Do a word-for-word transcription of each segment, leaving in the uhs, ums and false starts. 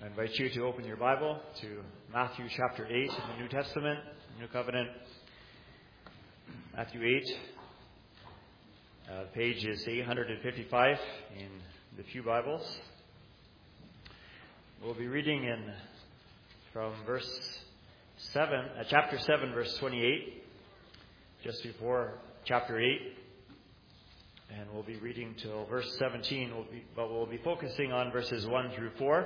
I invite you to open your Bible to Matthew chapter eight in the New Testament, New Covenant. Matthew eight, uh, page is eight fifty-five in the Pew Bibles. We'll be reading in from verse seven, uh, chapter seven, verse twenty-eight, just before chapter eight. And we'll be reading till verse seventeen, we'll be, but we'll be focusing on verses one through four.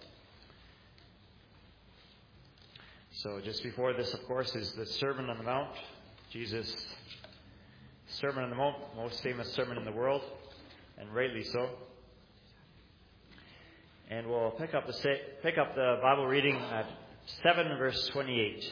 So just before this, of course, is the Sermon on the Mount. Jesus' Sermon on the Mount, most famous sermon in the world, and rightly so. And we'll pick up the pick up the Bible reading at seven, verse twenty-eight.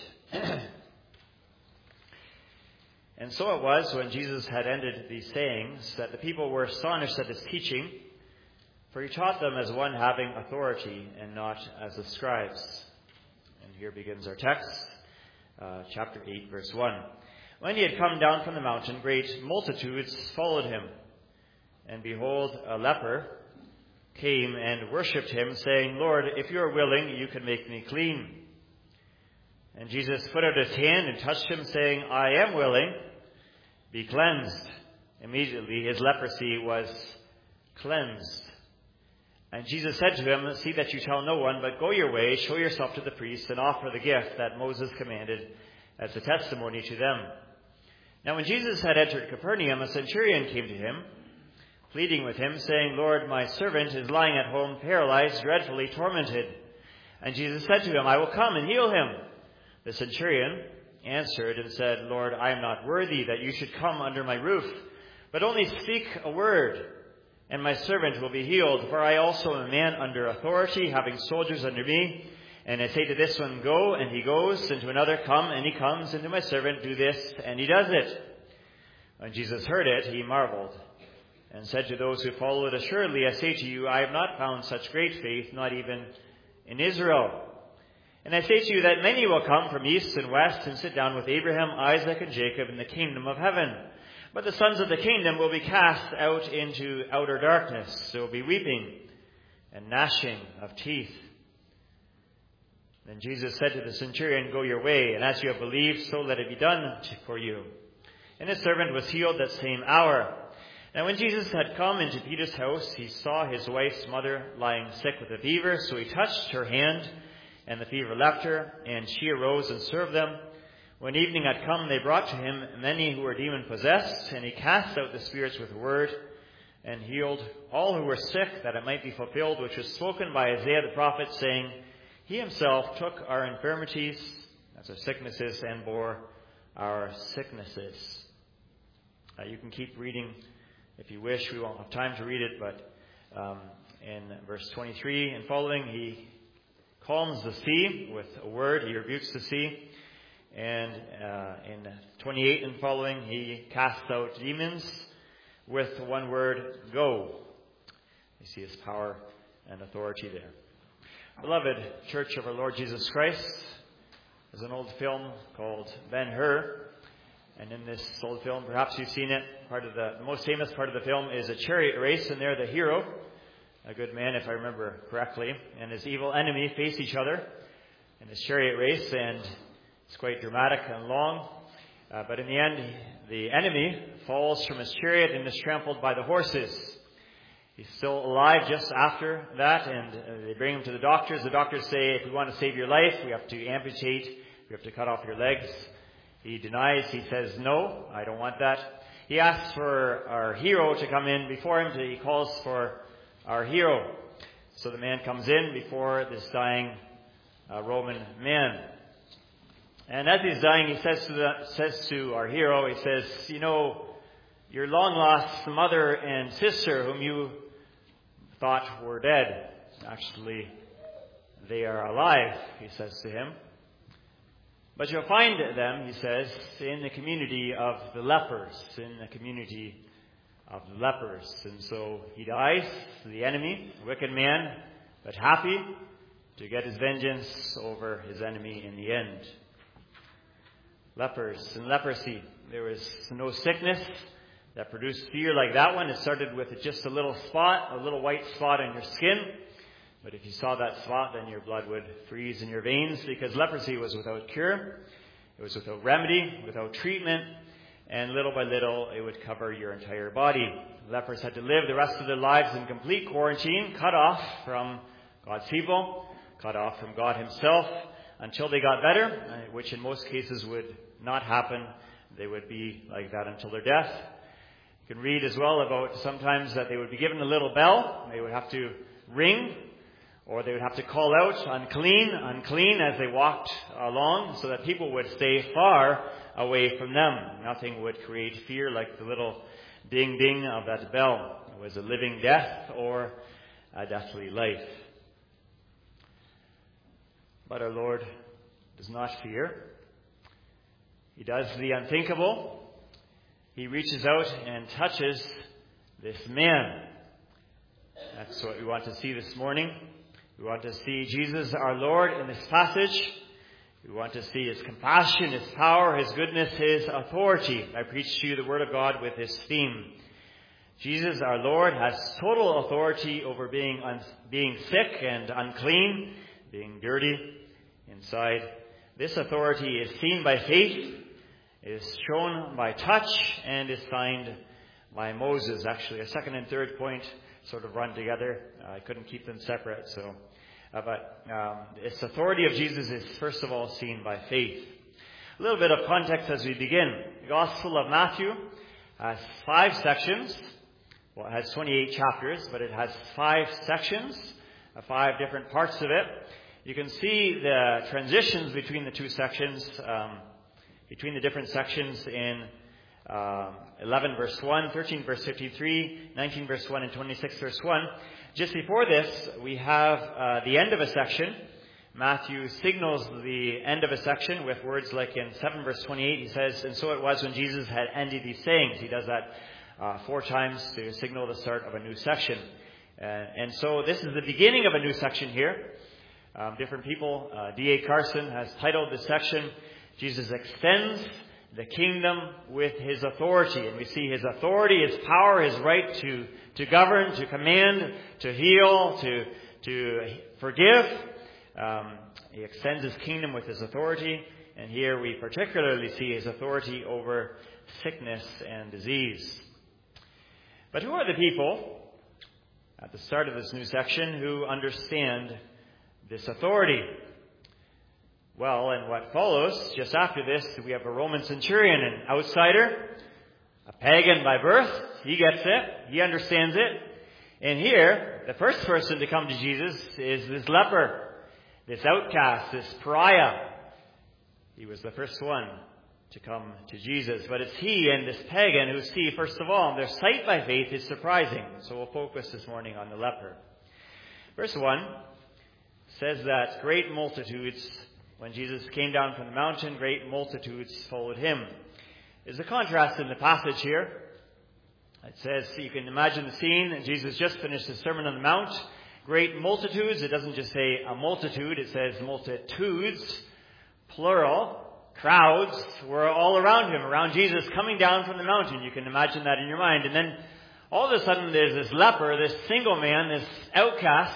And so it was, when Jesus had ended these sayings, that the people were astonished at his teaching, for he taught them as one having authority, and not as the scribes. And here begins our text, uh, chapter eight, verse one. When he had come down from the mountain, great multitudes followed him. And behold, a leper came and worshipped him, saying, "Lord, if you are willing, you can make me clean." And Jesus put out his hand and touched him, saying, "I am willing, be cleansed." Immediately his leprosy was cleansed. And Jesus said to him, "See that you tell no one, but go your way, show yourself to the priests, and offer the gift that Moses commanded as a testimony to them." Now when Jesus had entered Capernaum, a centurion came to him, pleading with him, saying, "Lord, my servant is lying at home, paralyzed, dreadfully tormented." And Jesus said to him, "I will come and heal him." The centurion answered and said, "Lord, I am not worthy that you should come under my roof, but only speak a word, and my servant will be healed. For I also am a man under authority, having soldiers under me. And I say to this one, 'Go,' and he goes, and to another, 'Come,' and he comes, and to my servant, 'Do this,' and he does it." When Jesus heard it, he marveled, and said to those who followed, "Assuredly, I say to you, I have not found such great faith, not even in Israel. And I say to you that many will come from east and west and sit down with Abraham, Isaac, and Jacob in the kingdom of heaven. But the sons of the kingdom will be cast out into outer darkness. There will be weeping and gnashing of teeth." Then Jesus said to the centurion, "Go your way, and as you have believed, so let it be done for you." And his servant was healed that same hour. Now when Jesus had come into Peter's house, he saw his wife's mother lying sick with a fever. So he touched her hand, and the fever left her, and she arose and served them. When evening had come, they brought to him many who were demon-possessed, and he cast out the spirits with a word, and healed all who were sick, that it might be fulfilled which was spoken by Isaiah the prophet, saying, "He himself took our infirmities," that's our sicknesses, "and bore our sicknesses." Uh, you can keep reading if you wish. We won't have time to read it, but um, in verse twenty-three and following, he calms the sea with a word. He rebukes the sea. And uh, in twenty-eight and following, he casts out demons with one word, "Go." You see his power and authority there. Beloved Church of our Lord Jesus Christ, there's an old film called Ben-Hur. And in this old film, perhaps you've seen it, part of the, the most famous part of the film is a chariot race, and there the hero, a good man if I remember correctly, and his evil enemy face each other in this chariot race, and it's quite dramatic and long. Uh, but in the end, the enemy falls from his chariot and is trampled by the horses. He's still alive just after that, and uh, they bring him to the doctors. The doctors say, "If we want to save your life, we have to amputate, we have to cut off your legs." He denies. He says, "No, I don't want that." He asks for our hero to come in before him. He calls for our hero. So the man comes in before this dying uh, Roman man. And as he's dying, he says to, the, says to our hero, he says, "You know, your long-lost mother and sister, whom you thought were dead, actually, they are alive," he says to him. "But you'll find them," he says, "in the community of the lepers, in the community of the lepers." And so he dies, the enemy, a wicked man, but happy to get his vengeance over his enemy in the end. Lepers and leprosy. There was no sickness that produced fear like that one. It started with just a little spot, a little white spot on your skin. But if you saw that spot, then your blood would freeze in your veins, because leprosy was without cure, it was without remedy, without treatment, and little by little it would cover your entire body. Lepers had to live the rest of their lives in complete quarantine, cut off from God's people, cut off from God himself, until they got better, which in most cases would not happen. They would be like that until their death. You can read as well about sometimes that they would be given a little bell. They would have to ring, or they would have to call out, unclean, unclean, as they walked along, so that people would stay far away from them. Nothing would create fear like the little ding ding of that bell. It was a living death or a deathly life. But our Lord does not fear. He does the unthinkable. He reaches out and touches this man. That's what we want to see this morning. We want to see Jesus, our Lord, in this passage. We want to see his compassion, his power, his goodness, his authority. I preach to you the Word of God with this theme. Jesus, our Lord, has total authority over being un- being sick and unclean, being dirty inside. This authority is seen by faith, is shown by touch, and is signed by Moses. Actually, a second and third point sort of run together. I couldn't keep them separate. So, uh, but um, this authority of Jesus is first of all seen by faith. A little bit of context as we begin. The Gospel of Matthew has five sections. Well, it has twenty-eight chapters, but it has five sections, uh, five different parts of it. You can see the transitions between the two sections, um, between the different sections in um, eleven verse one, thirteen verse fifty-three, nineteen verse one, and twenty-six verse one. Just before this, we have uh, the end of a section. Matthew signals the end of a section with words like in seven verse twenty-eight, he says, "And so it was when Jesus had ended these sayings." He does that uh, four times to signal the start of a new section. Uh, and so this is the beginning of a new section here. Um, different people, uh, D A Carson has titled this section, "Jesus Extends the Kingdom with His Authority." And we see His authority, His power, His right to, to govern, to command, to heal, to, to forgive. Um, he extends His kingdom with His authority. And here we particularly see His authority over sickness and disease. But who are the people at the start of this new section who understand this authority? Well, and what follows just after this, we have a Roman centurion, an outsider, a pagan by birth. He gets it. He understands it. And here, the first person to come to Jesus is this leper, this outcast, this pariah. He was the first one to come to Jesus. But it's he and this pagan who see, first of all, their sight by faith is surprising. So we'll focus this morning on the leper. Verse one says that great multitudes, when Jesus came down from the mountain, great multitudes followed him. There's a contrast in the passage here. It says, you can imagine the scene. Jesus just finished the Sermon on the Mount. Great multitudes. It doesn't just say a multitude. It says multitudes, plural. Crowds were all around him, around Jesus coming down from the mountain. You can imagine that in your mind. And then all of a sudden there's this leper, this single man, this outcast,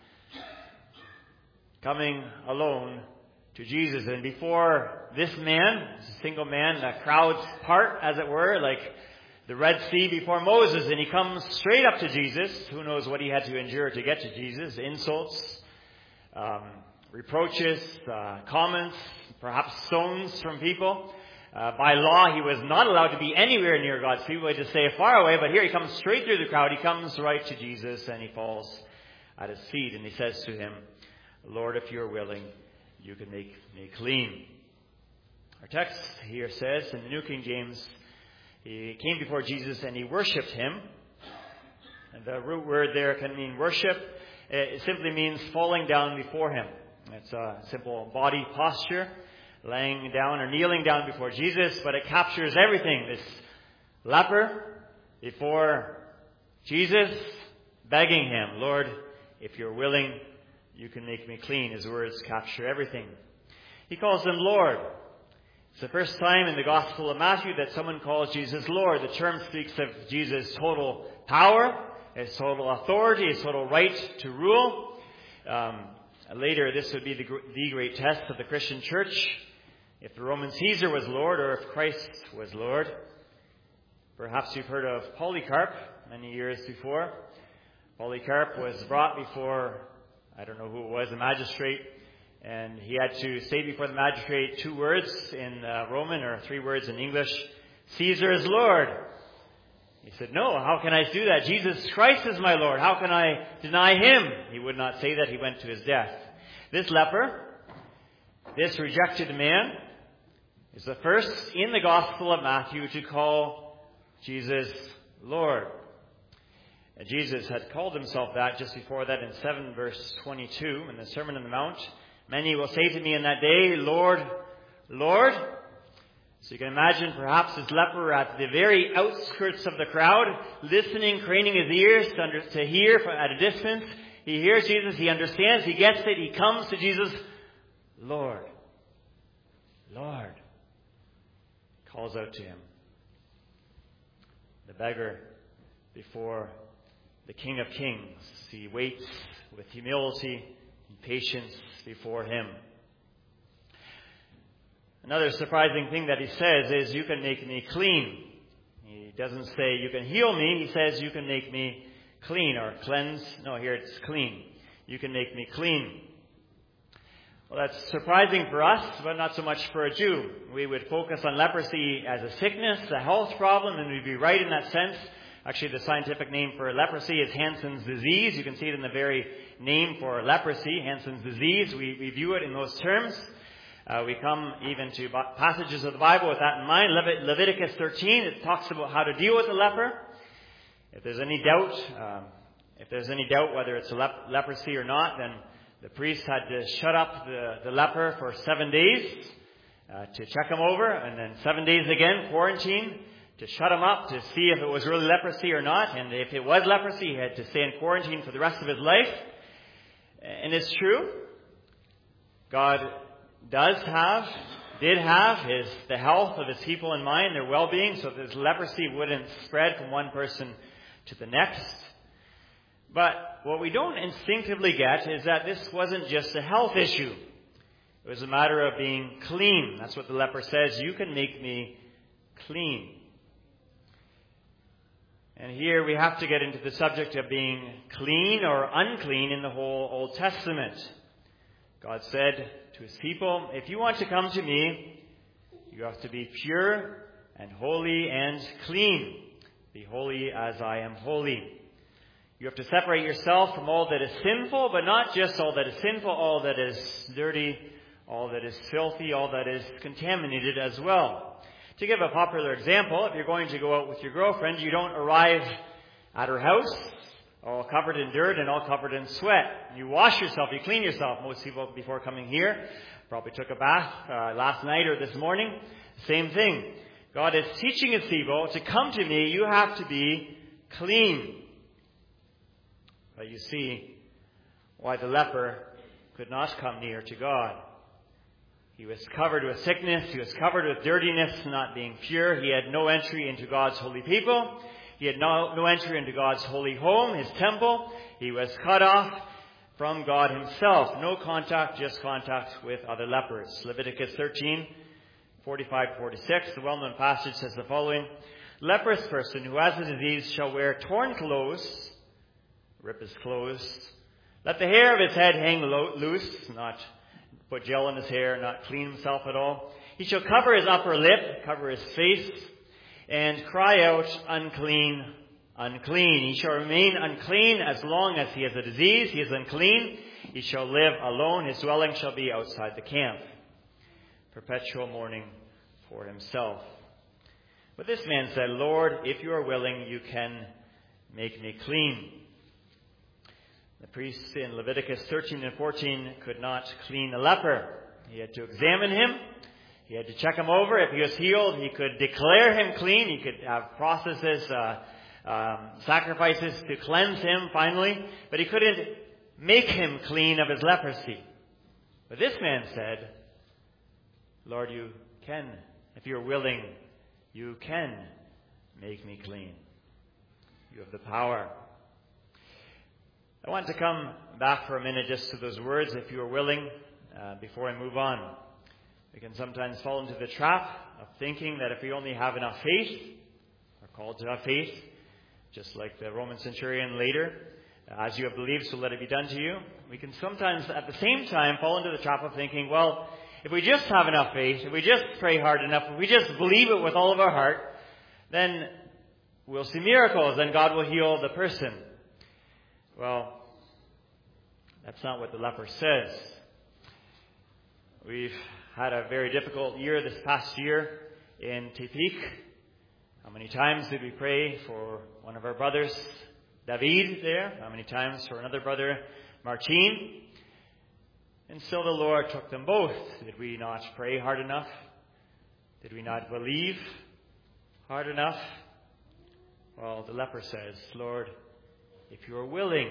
coming alone to Jesus. And before this man, this single man, the crowds part, as it were, like the Red Sea before Moses. And he comes straight up to Jesus. Who knows what he had to endure to get to Jesus? Insults, um, reproaches, uh, comments, perhaps stones from people. Uh, by law, he was not allowed to be anywhere near God's people. He had to stay far away. But here he comes straight through the crowd. He comes right to Jesus and he falls at his feet. And he says to him, "Lord, if you're willing, you can make me clean." Our text here says in the New King James, he came before Jesus and he worshipped him. And the root word there can mean worship. It simply means falling down before him. It's a simple body posture, laying down or kneeling down before Jesus, but it captures everything. This leper before Jesus, begging him, "Lord, if you're willing, you can make me clean." His words capture everything. He calls him Lord. It's the first time in the Gospel of Matthew that someone calls Jesus Lord. The term speaks of Jesus' total power, his total authority, his total right to rule. Um, later, this would be the, the great test of the Christian church. If the Roman Caesar was Lord or if Christ was Lord. Perhaps you've heard of Polycarp many years before. Polycarp was brought before, I don't know who it was, a magistrate, and he had to say before the magistrate two words in uh, Roman or three words in English. Caesar is Lord. He said, no, how can I do that? Jesus Christ is my Lord. How can I deny him? He would not say that. He went to his death. This leper, this rejected man, is the first in the Gospel of Matthew to call Jesus Lord. And Jesus had called himself that just before that in seven verse twenty-two in the Sermon on the Mount. Many will say to me in that day, Lord, Lord. So you can imagine perhaps this leper at the very outskirts of the crowd, listening, craning his ears to, under, to hear from, at a distance. He hears Jesus, he understands, he gets it, he comes to Jesus, Lord, Lord. Calls out to him. The beggar before the King of Kings. He waits with humility and patience before him. Another surprising thing that he says is, you can make me clean. He doesn't say, you can heal me. He says, you can make me clean or cleanse. No, here it's clean. You can make me clean. Well, that's surprising for us, but not so much for a Jew. We would focus on leprosy as a sickness, a health problem, and we'd be right in that sense. Actually, the scientific name for leprosy is Hansen's disease. You can see it in the very name for leprosy, Hansen's disease. We, we view it in those terms. Uh, we come even to passages of the Bible with that in mind. Levit- Leviticus thirteen, it talks about how to deal with the leper. If there's any doubt, um, if there's any doubt whether it's a lep- leprosy or not, then the priest had to shut up the, the leper for seven days uh, to check him over, and then seven days again, quarantine, to shut him up to see if it was really leprosy or not. And if it was leprosy, he had to stay in quarantine for the rest of his life. And it's true. God does have, did have his the health of his people in mind, their well-being, so that this leprosy wouldn't spread from one person to the next. But what we don't instinctively get is that this wasn't just a health issue. It was a matter of being clean. That's what the leper says, you can make me clean. And here we have to get into the subject of being clean or unclean in the whole Old Testament. God said to his people, if you want to come to me, you have to be pure and holy and clean. Be holy as I am holy. You have to separate yourself from all that is sinful, but not just all that is sinful, all that is dirty, all that is filthy, all that is contaminated as well. To give a popular example, if you're going to go out with your girlfriend, you don't arrive at her house all covered in dirt and all covered in sweat. You wash yourself, you clean yourself. Most people, before coming here, probably took a bath uh, last night or this morning. Same thing. God is teaching his people, to come to me, you have to be clean. But you see why the leper could not come near to God. He was covered with sickness. He was covered with dirtiness, not being pure. He had no entry into God's holy people. He had no, no entry into God's holy home, his temple. He was cut off from God himself. No contact, just contact with other lepers. Leviticus thirteen, forty-five to forty-six, the well-known passage says the following. Leprous person who has the disease shall wear torn clothes, rip his clothes. Let the hair of his head hang lo- loose, not put gel in his hair, not clean himself at all. He shall cover his upper lip, cover his face, and cry out, unclean, unclean. He shall remain unclean as long as he has a disease. He is unclean. He shall live alone. His dwelling shall be outside the camp. Perpetual mourning for himself. But this man said, Lord, if you are willing, you can make me clean. The priest in Leviticus thirteen and fourteen could not clean a leper. He had to examine him. He had to check him over. If he was healed, he could declare him clean. He could have processes, uh, um, sacrifices to cleanse him finally. But he couldn't make him clean of his leprosy. But this man said, Lord, you can. If you're willing, you can make me clean. You have the power. I want to come back for a minute just to those words, if you are willing, uh, before I move on. We can sometimes fall into the trap of thinking that if we only have enough faith, we're called to have faith, just like the Roman centurion later, as you have believed, so let it be done to you. We can sometimes, at the same time, fall into the trap of thinking, well, if we just have enough faith, if we just pray hard enough, if we just believe it with all of our heart, then we'll see miracles, then God will heal the person. Well, that's not what the leper says. We've had a very difficult year this past year in Tepic. How many times did we pray for one of our brothers, David, there? How many times for another brother, Martin? And still the Lord took them both. Did we not pray hard enough? Did we not believe hard enough? Well, the leper says, Lord, if you are willing,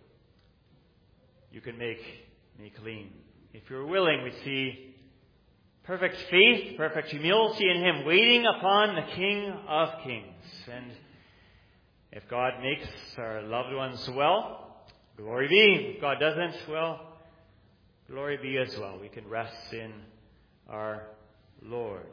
you can make me clean. If you're willing, we see perfect faith, perfect humility in Him, waiting upon the King of Kings. And if God makes our loved ones well, glory be. If God doesn't, well, glory be as well. We can rest in our Lord.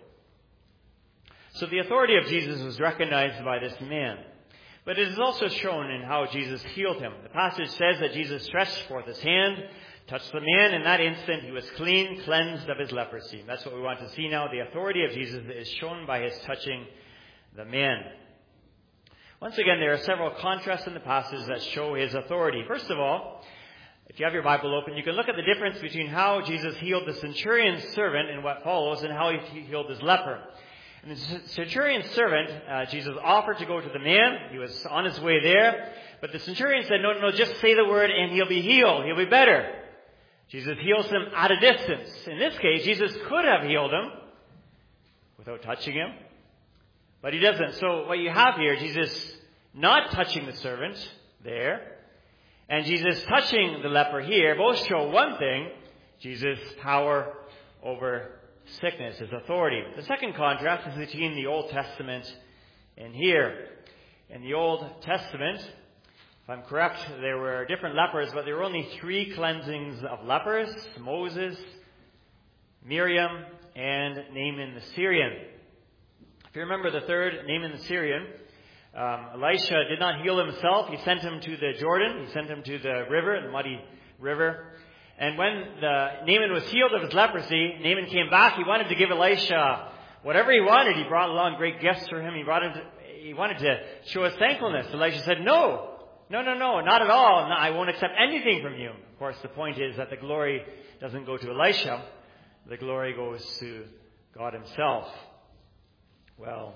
So the authority of Jesus was recognized by this man. But it is also shown in how Jesus healed him. The passage says that Jesus stretched forth His hand, touched the man. In that instant, he was clean, cleansed of his leprosy. That's what we want to see now. The authority of Jesus is shown by His touching the man. Once again, there are several contrasts in the passage that show His authority. First of all, if you have your Bible open, you can look at the difference between how Jesus healed the centurion's servant in what follows and how He healed his leper. And the centurion's servant, uh, Jesus offered to go to the man. He was on his way there. But the centurion said, no, no, just say the word and he'll be healed. He'll be better. Jesus heals him at a distance. In this case, Jesus could have healed him without touching him. But He doesn't. So what you have here, Jesus not touching the servant there, and Jesus touching the leper here, both show one thing: Jesus' power over sickness, His authority. The second contrast is between the Old Testament and here. In the Old Testament, if I'm correct, there were different lepers, but there were only three cleansings of lepers: Moses, Miriam, and Naaman the Syrian. If you remember the third, Naaman the Syrian, um, Elisha did not heal himself. He sent him to the Jordan. He sent him to the river, the muddy river. And when the Naaman was healed of his leprosy, Naaman came back. He wanted to give Elisha whatever he wanted. He brought along great gifts for him. He brought him to, he wanted to show his thankfulness. Elisha said, no, no, no, no, not at all. No, I won't accept anything from you. Of course, the point is that the glory doesn't go to Elisha. The glory goes to God Himself. Well,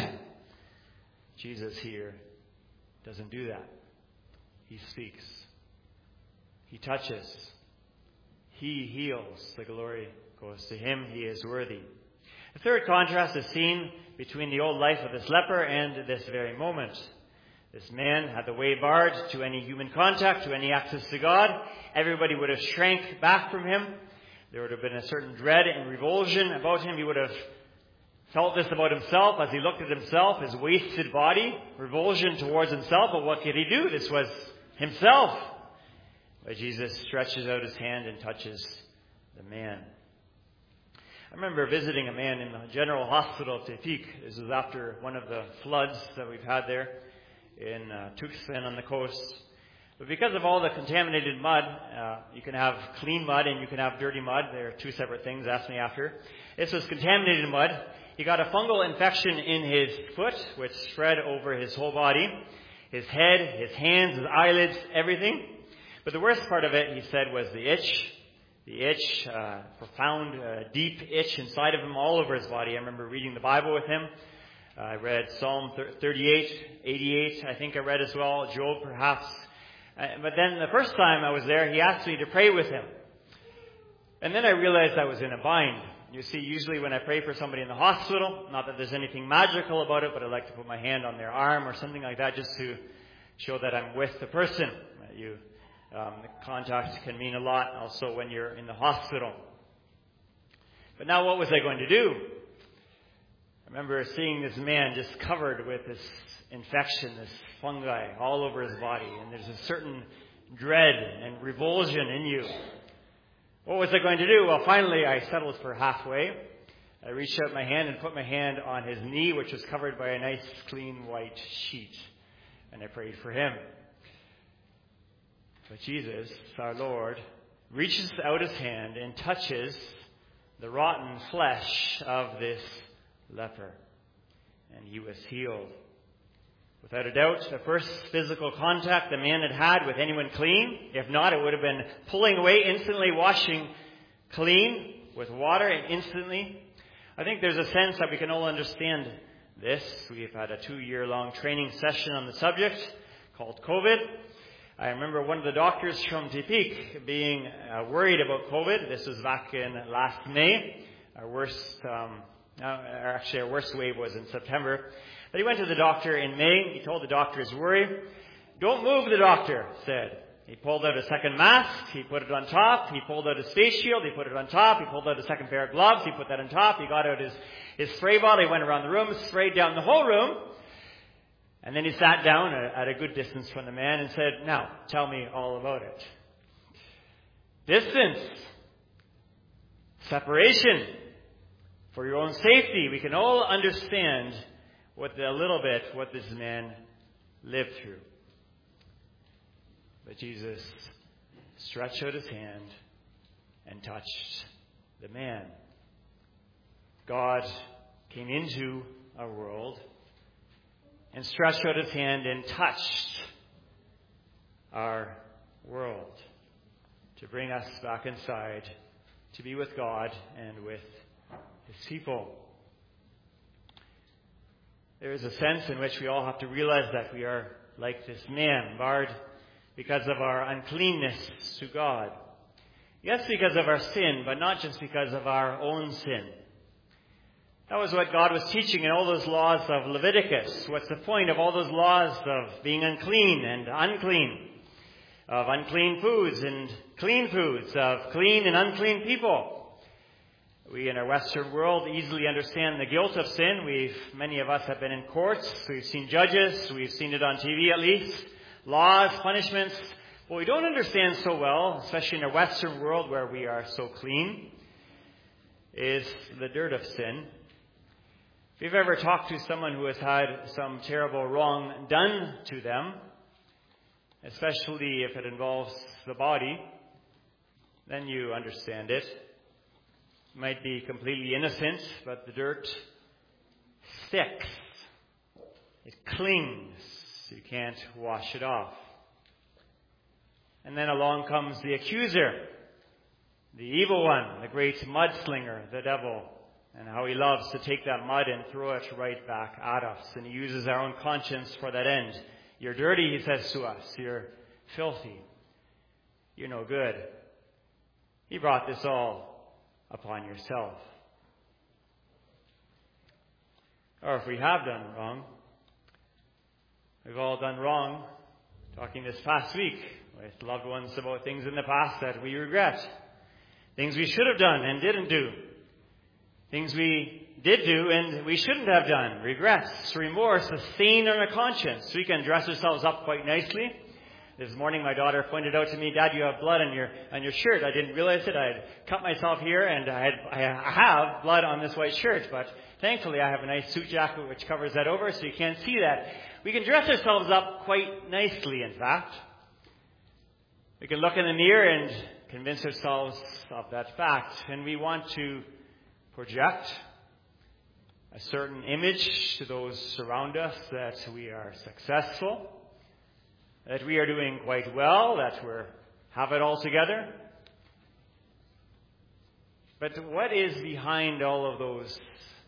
Jesus here doesn't do that. He speaks. He touches. He heals. The glory goes to Him. He is worthy. The third contrast is seen between the old life of this leper and this very moment. This man had the way barred to any human contact, to any access to God. Everybody would have shrank back from him. There would have been a certain dread and revulsion about him. He would have felt this about himself as he looked at himself, his wasted body, revulsion towards himself. But what could he do? This was himself. But Jesus stretches out His hand and touches the man. I remember visiting a man in the General Hospital of Tepic. This was after one of the floods that we've had there in uh, Tuxpan on the coast. But because of all the contaminated mud, uh, you can have clean mud and you can have dirty mud. They're two separate things. Ask me after. This was contaminated mud. He got a fungal infection in his foot, which spread over his whole body, his head, his hands, his eyelids, everything. But the worst part of it, he said, was the itch. The itch, uh, profound, uh, deep itch inside of him, all over his body. I remember reading the Bible with him. Uh, I read Psalm thirty-eight, eighty-eight, I think I read as well, Job perhaps. Uh, but then the first time I was there, he asked me to pray with him. And then I realized I was in a bind. You see, usually when I pray for somebody in the hospital, not that there's anything magical about it, but I like to put my hand on their arm or something like that just to show that I'm with the person. Uh, you Um, the contact can mean a lot also when you're in the hospital. But now what was I going to do? I remember seeing this man just covered with this infection, this fungi all over his body. And there's a certain dread and revulsion in you. What was I going to do? Well, finally I settled for halfway. I reached out my hand and put my hand on his knee, which was covered by a nice, clean, white sheet. And I prayed for him. But Jesus, our Lord, reaches out his hand and touches the rotten flesh of this leper. And he was healed. Without a doubt, the first physical contact the man had had with anyone clean. If not, it would have been pulling away, instantly washing clean with water and instantly. I think there's a sense that we can all understand this. We've had a two-year-long training session on the subject called COVID. I remember one of the doctors from Tepic being uh, worried about COVID. This was back in last May. Our worst, um, uh, actually our worst wave was in September. But he went to the doctor in May. He told the doctor his worry. Don't move, the doctor said. He pulled out a second mask. He put it on top. He pulled out his face shield. He put it on top. He pulled out a second pair of gloves. He put that on top. He got out his, his spray bottle. He went around the room, sprayed down the whole room. And then he sat down at a good distance from the man and said, now, tell me all about it. Distance. Separation. For your own safety. We can all understand what the, a little bit what this man lived through. But Jesus stretched out his hand and touched the man. God came into our world and stretched out his hand and touched our world to bring us back inside, to be with God and with his people. There is a sense in which we all have to realize that we are like this man, barred because of our uncleanness to God. Yes, because of our sin, but not just because of our own sin. That was what God was teaching in all those laws of Leviticus. What's the point of all those laws of being unclean and unclean? Of unclean foods and clean foods, of clean and unclean people. We in our Western world easily understand the guilt of sin. We've, many of us have been in courts. We've seen judges. We've seen it on T V at least. Laws, punishments. What we don't understand so well, especially in our Western world where we are so clean, is the dirt of sin. If you've ever talked to someone who has had some terrible wrong done to them, especially if it involves the body, then you understand it. It might be completely innocent, but the dirt sticks. It clings. You can't wash it off. And then along comes the accuser, the evil one, the great mudslinger, the devil, and how he loves to take that mud and throw it right back at us. And he uses our own conscience for that end. You're dirty, he says to us. You're filthy. You're no good. He brought this all upon yourself. Or if we have done wrong, we've all done wrong, talking this past week with loved ones about things in the past that we regret. Things we should have done and didn't do. Things we did do and we shouldn't have done. Regrets, remorse, a stain on our conscience. We can dress ourselves up quite nicely. This morning my daughter pointed out to me, Dad, you have blood on your on your shirt. I didn't realize it. I had cut myself here and I, had, I have blood on this white shirt. But thankfully I have a nice suit jacket which covers that over so you can't see that. We can dress ourselves up quite nicely, in fact. We can look in the mirror and convince ourselves of that fact. And we want to project a certain image to those around us that we are successful, that we are doing quite well, that we have it all together. But what is behind all of those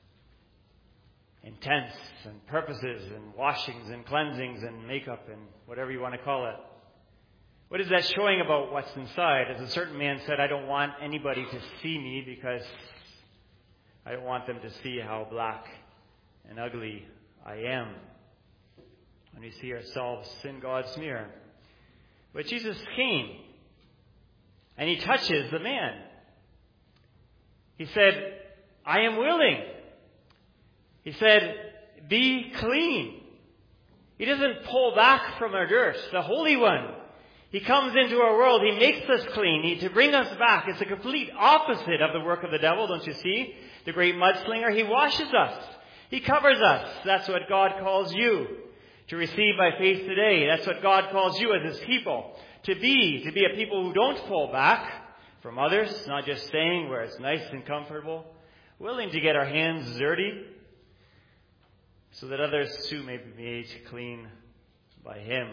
intents and purposes and washings and cleansings and makeup and whatever you want to call it? What is that showing about what's inside? As a certain man said, I don't want anybody to see me because I don't want them to see how black and ugly I am. When we see ourselves in God's mirror. But Jesus came and he touches the man. He said, I am willing. He said, be clean. He doesn't pull back from our dirt. The Holy One. He comes into our world. He makes us clean he, to bring us back. It's the complete opposite of the work of the devil, don't you see? The great mudslinger, he washes us. He covers us. That's what God calls you to receive by faith today. That's what God calls you as his people to be, to be a people who don't pull back from others, not just staying where it's nice and comfortable, willing to get our hands dirty so that others too may be made clean by him.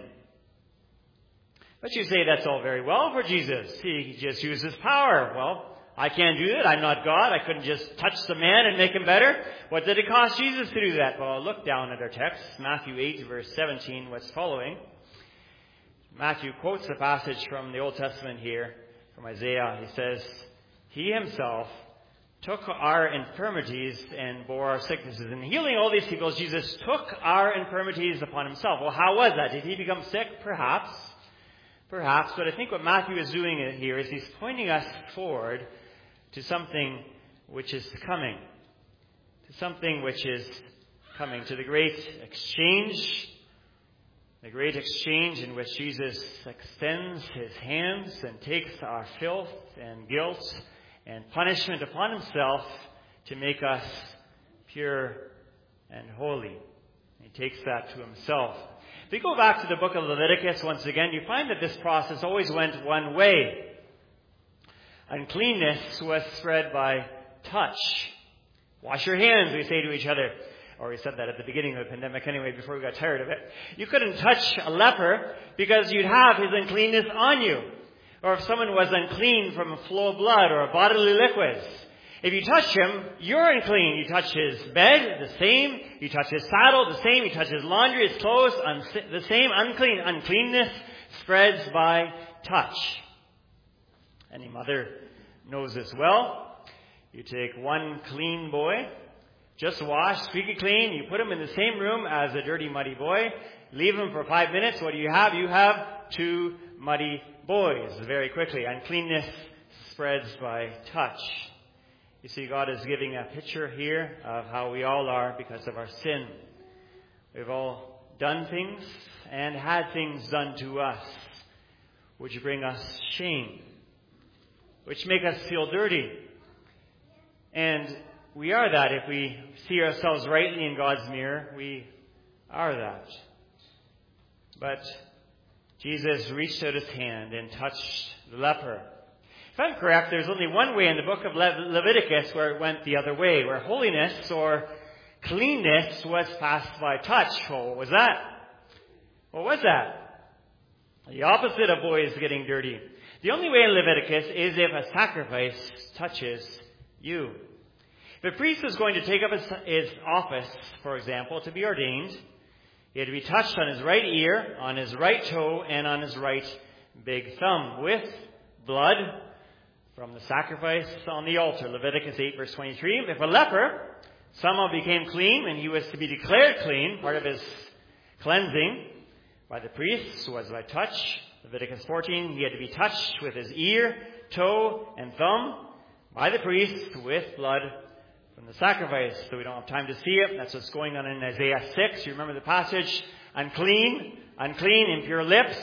But you say that's all very well for Jesus. He just uses power. Well, I can't do that. I'm not God. I couldn't just touch the man and make him better. What did it cost Jesus to do that? Well, look down at our text, Matthew eight, verse seventeen, what's following. Matthew quotes a passage from the Old Testament here, from Isaiah. He says, he himself took our infirmities and bore our sicknesses. In healing all these people, Jesus took our infirmities upon himself. Well, how was that? Did he become sick? Perhaps. Perhaps. But I think what Matthew is doing here is he's pointing us forward to something which is coming. To something which is coming. To the great exchange. The great exchange in which Jesus extends his hands and takes our filth and guilt and punishment upon himself to make us pure and holy. He takes that to himself. If we go back to the book of Leviticus once again, you find that this process always went one way. Uncleanness was spread by touch. Wash your hands, we say to each other. Or we said that at the beginning of the pandemic anyway, before we got tired of it. You couldn't touch a leper because you'd have his uncleanness on you. Or if someone was unclean from a flow of blood or bodily liquids, if you touch him, you're unclean. You touch his bed, the same. You touch his saddle, the same. You touch his laundry, his clothes, the same. Unclean. Uncleanness spreads by touch. Any mother knows this well. You take one clean boy, just washed, squeaky clean. You put him in the same room as a dirty, muddy boy. Leave him for five minutes. What do you have? You have two muddy boys very quickly. Uncleanness spreads by touch. You see, God is giving a picture here of how we all are because of our sin. We've all done things and had things done to us which bring us shame, which make us feel dirty. And we are that. If we see ourselves rightly in God's mirror, we are that. But Jesus reached out his hand and touched the leper. If I'm correct, there's only one way in the book of Le- Leviticus where it went the other way, where holiness or cleanness was passed by touch. Well, what was that? What was that? The opposite of boys getting dirty. The only way in Leviticus is if a sacrifice touches you. If a priest was going to take up his, his office, for example, to be ordained, he had to be touched on his right ear, on his right toe, and on his right big thumb with blood from the sacrifice on the altar. Leviticus eight, verse twenty-three. If a leper somehow became clean and he was to be declared clean, part of his cleansing by the priest was by touch. Leviticus fourteen, he had to be touched with his ear, toe, and thumb by the priest with blood from the sacrifice. So we don't have time to see it. That's what's going on in Isaiah six. You remember the passage? Unclean, unclean, impure lips.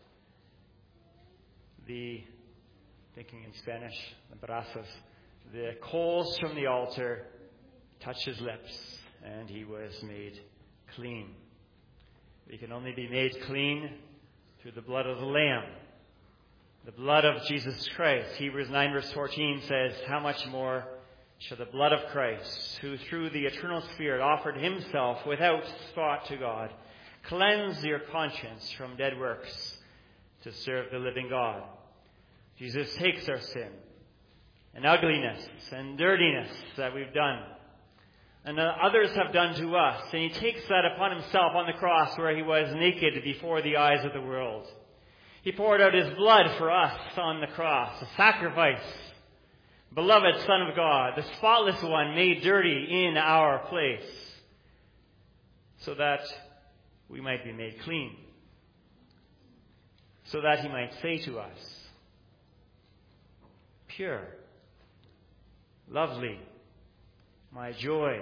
The, thinking in Spanish, the brasas, the coals from the altar touched his lips, and he was made clean. We can only be made clean through the blood of the Lamb, the blood of Jesus Christ. Hebrews nine, verse fourteen says, how much more shall the blood of Christ, who through the eternal Spirit offered himself without spot to God, cleanse your conscience from dead works to serve the living God. Jesus takes our sin and ugliness and dirtiness that we've done and that others have done to us, and he takes that upon himself on the cross where he was naked before the eyes of the world. He poured out his blood for us on the cross, a sacrifice. Beloved Son of God, the spotless one made dirty in our place, so that we might be made clean, so that he might say to us, pure, lovely, my joy,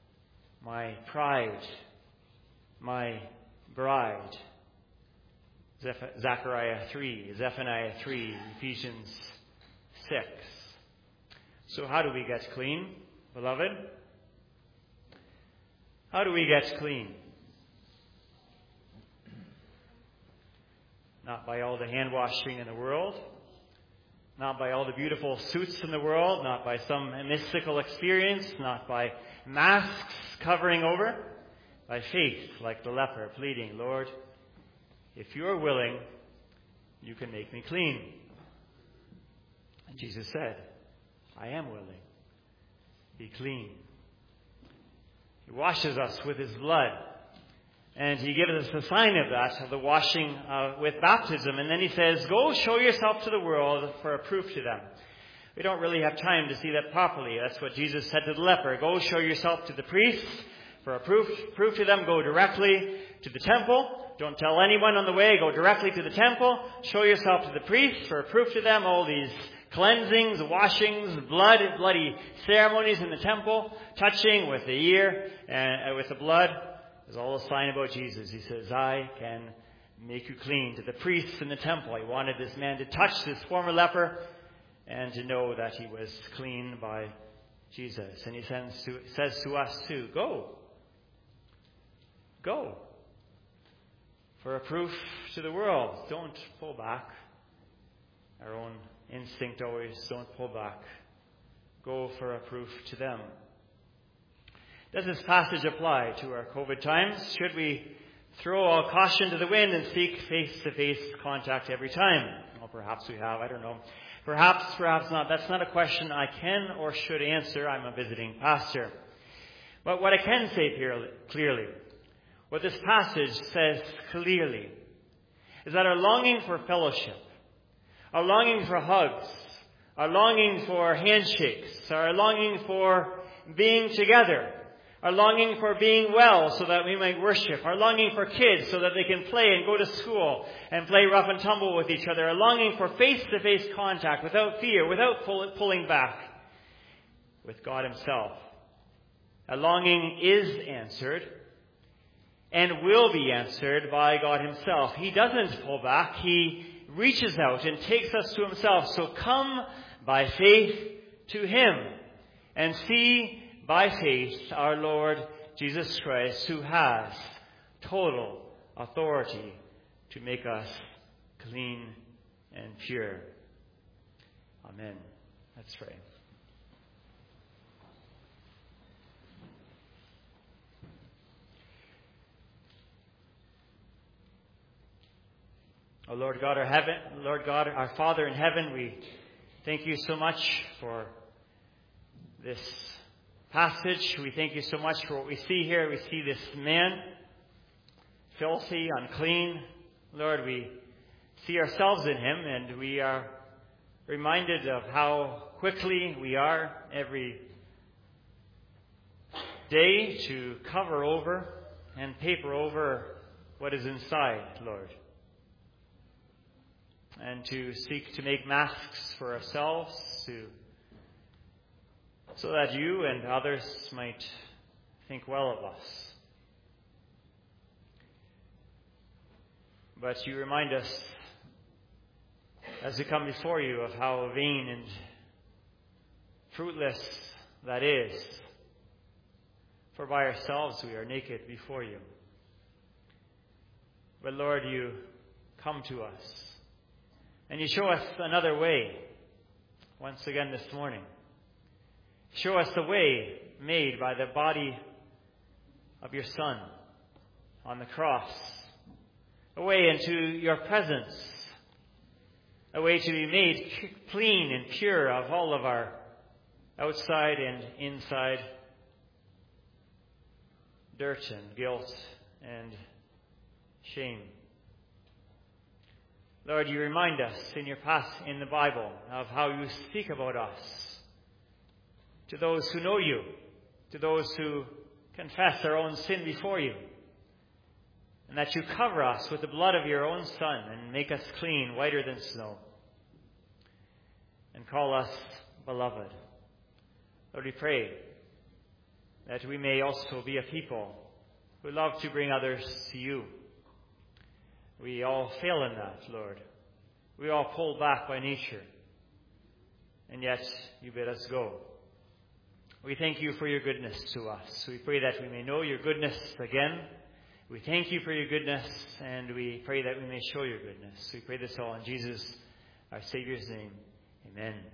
my pride, my bride, Zeph- Zechariah three, Zephaniah three, Ephesians six. So how do we get clean, beloved? How do we get clean? Not by all the hand washing in the world, not by all the beautiful suits in the world, not by some mystical experience, not by masks covering over, by faith, like the leper, pleading, Lord, if you are willing, you can make me clean. And Jesus said, I am willing. Be clean. He washes us with his blood. And he gives us a sign of that, of the washing uh, with baptism. And then he says, go show yourself to the world for a proof to them. We don't really have time to see that properly. That's what Jesus said to the leper. Go show yourself to the priests for a proof, proof to them. Go directly to the temple. Don't tell anyone on the way. Go directly to the temple. Show yourself to the priests for a proof to them. All these cleansings, washings, blood, bloody ceremonies in the temple, touching with the ear and uh, with the blood. Is all a sign about Jesus. He says, I can make you clean. To the priests in the temple, he wanted this man to touch this former leper and to know that he was clean by Jesus. And he sends to, says to us too, go. Go. For a proof to the world. Don't pull back. Our own instinct always, don't pull back. Go for a proof to them. Does this passage apply to our COVID times? Should we throw all caution to the wind and seek face-to-face contact every time? Well, perhaps we have. I don't know. Perhaps, perhaps not. That's not a question I can or should answer. I'm a visiting pastor. But what I can say clearly, what this passage says clearly, is that our longing for fellowship, our longing for hugs, our longing for handshakes, our longing for being together, our longing for being well so that we might worship, our longing for kids so that they can play and go to school and play rough and tumble with each other, our longing for face-to-face contact without fear, without pull- pulling back with God himself. Our longing is answered and will be answered by God himself. He doesn't pull back. He reaches out and takes us to himself. So come by faith to him and see by faith our Lord Jesus Christ, who has total authority to make us clean and pure. Amen. Let's pray. O Lord God, our heaven, Lord God, our Father in heaven, we thank you so much for this passage. We thank you so much for what we see here. We see this man, filthy, unclean. Lord, we see ourselves in him, and we are reminded of how quickly we are every day to cover over and paper over what is inside, Lord, and to seek to make masks for ourselves, to so that you and others might think well of us. But you remind us, as we come before you, of how vain and fruitless that is. For by ourselves we are naked before you. But Lord, you come to us, and you show us another way, once again this morning. Show us the way made by the body of your Son on the cross. A way into your presence. A way to be made clean and pure of all of our outside and inside dirt and guilt and shame. Lord, you remind us in your past in the Bible of how you speak about us to those who know you, to those who confess their own sin before you, and that you cover us with the blood of your own Son and make us clean, whiter than snow, and call us beloved. Lord, we pray that we may also be a people who love to bring others to you, We all fail in that, Lord. We all pull back by nature. And yet, you bid us go. We thank you for your goodness to us. We pray that we may know your goodness again. We thank you for your goodness, and we pray that we may show your goodness. We pray this all in Jesus, our Savior's name. Amen.